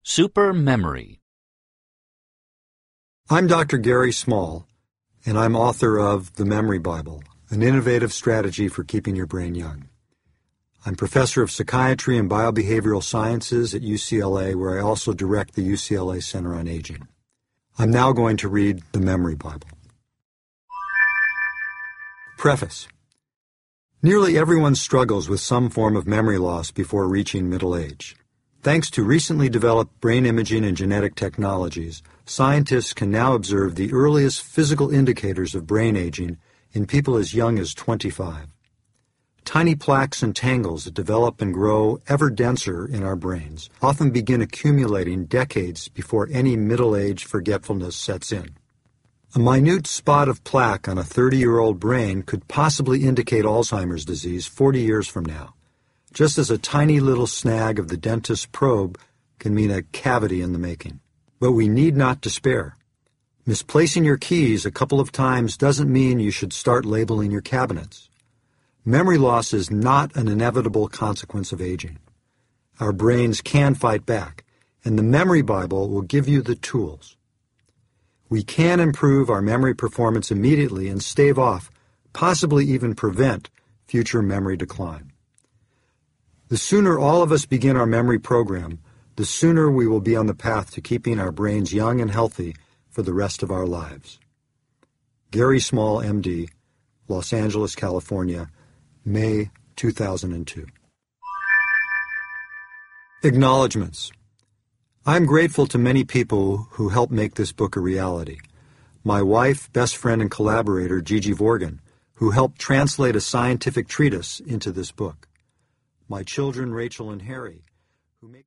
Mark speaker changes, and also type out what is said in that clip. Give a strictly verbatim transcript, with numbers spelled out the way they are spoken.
Speaker 1: Super Memory.
Speaker 2: I'm Doctor Gary Small, and I'm author of The Memory Bible, an innovative strategy for keeping your brain young. I'm professor of psychiatry and biobehavioral sciences at U C L A, where I also direct the U C L A Center on Aging. I'm now going to read The Memory Bible. Preface. Nearly everyone struggles with some form of memory loss before reaching middle age. Thanks to recently developed brain imaging and genetic technologies, scientists can now observe the earliest physical indicators of brain aging in people as young as twenty-five. Tiny plaques and tangles that develop and grow ever denser in our brains often begin accumulating decades before any middle-age forgetfulness sets in. A minute spot of plaque on a thirty-year-old brain could possibly indicate Alzheimer's disease forty years from now, just as a tiny little snag of the dentist's probe can mean a cavity in the making. But we need not despair. Misplacing your keys a couple of times doesn't mean you should start labeling your cabinets. Memory loss is not an inevitable consequence of aging. Our brains can fight back, and the Memory Bible will give you the tools. We can improve our memory performance immediately and stave off, possibly even prevent, future memory decline. The sooner all of us begin our memory program, the sooner we will be on the path to keeping our brains young and healthy for the rest of our lives. Gary Small, M D, Los Angeles, California, May two thousand two. Acknowledgements. I'm grateful to many people who helped make this book a reality. My wife, best friend, and collaborator, Gigi Vorgan, who helped translate a scientific treatise into this book. My children, Rachel and Harry, who make